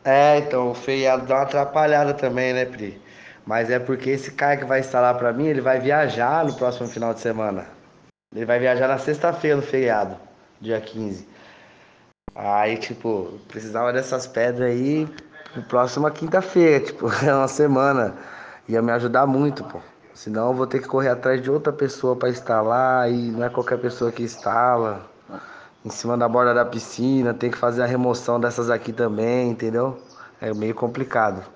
É, então o feriado dá uma atrapalhada também, né, Pri? Mas é porque esse cara que vai instalar pra mim, ele vai viajar no próximo final de semana. Ele vai viajar na sexta-feira no feriado, dia 15. Aí, tipo, precisava dessas pedras aí pro próxima quinta-feira, tipo, é uma semana. Ia me ajudar muito, pô. Senão eu vou ter que correr atrás de outra pessoa pra instalar e não é qualquer pessoa que instala. Em cima da borda da piscina, tem que fazer a remoção dessas aqui também, entendeu? É meio complicado.